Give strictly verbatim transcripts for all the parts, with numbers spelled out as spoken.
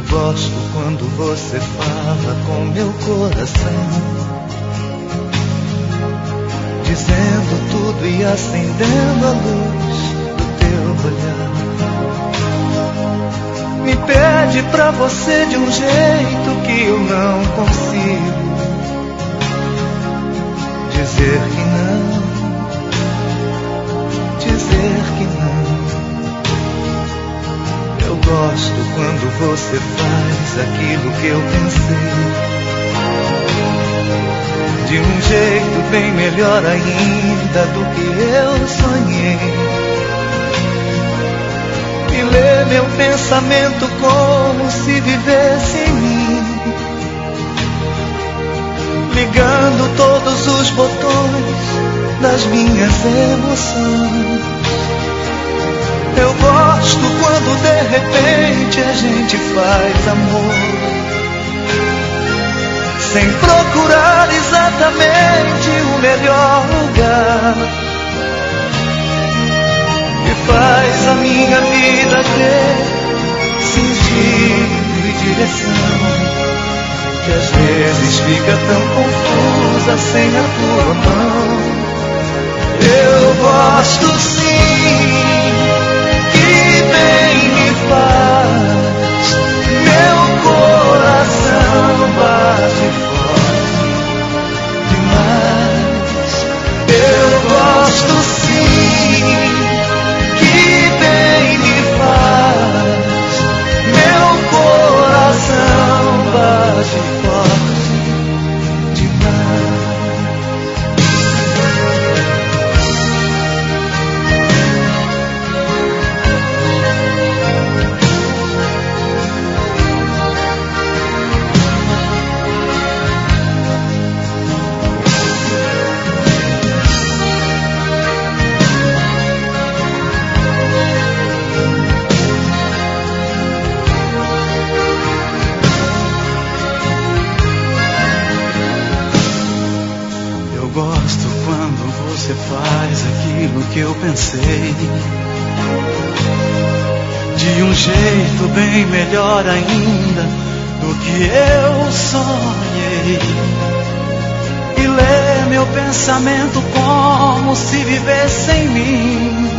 gosto quando você fala com meu coração, dizendo tudo e acendendo a luz do teu olhar. Me pede pra você de um jeito que eu não consigo dizer que não, dizer que não. Eu gosto quando você faz aquilo que eu pensei, de um jeito bem melhor ainda do que eu sonhei. E lê meu pensamento como se vivesse em mim, ligando todos os botões das minhas emoções. Eu gosto quando de repente a gente faz amor, sem procurar exatamente o melhor lugar, e faz a minha vida ter sentido e direção, que às vezes fica tão confusa sem a tua mão. Eu gosto sim, que bem me faz, meu coração bate forte demais. Eu gosto sim, que bem me faz, meu coração bate forte demais. Gosto quando você faz aquilo que eu pensei, de um jeito bem melhor ainda do que eu sonhei. E lê meu pensamento como se vivesse em mim,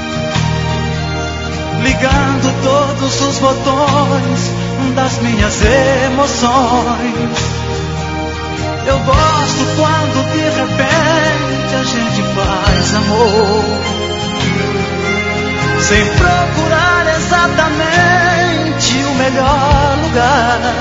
ligando todos os botões das minhas emoções. Eu gosto quando de repente a gente faz amor, sem procurar exatamente o melhor lugar,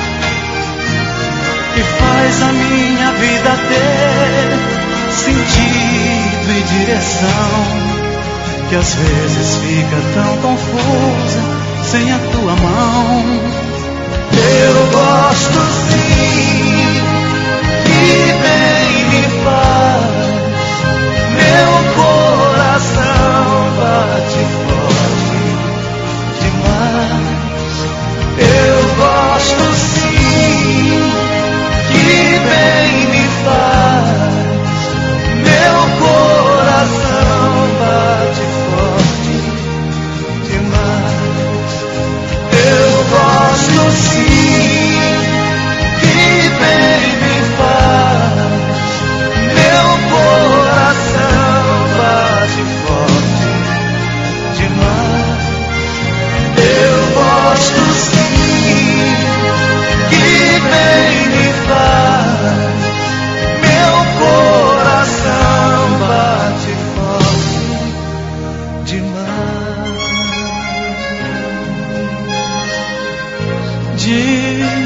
que faz a minha vida ter sentido e direção, que às vezes fica tão confusa sem a tua mão. Eu gosto sim, que bem me faz, meu coração bate forte demais. Eu gosto sim, que bem me faz, meu coração bate forte demais. Eu gosto sim, que bem me faz, meu coração bate forte demais. Eu gosto sim, que bem me faz, meu coração bate forte demais. De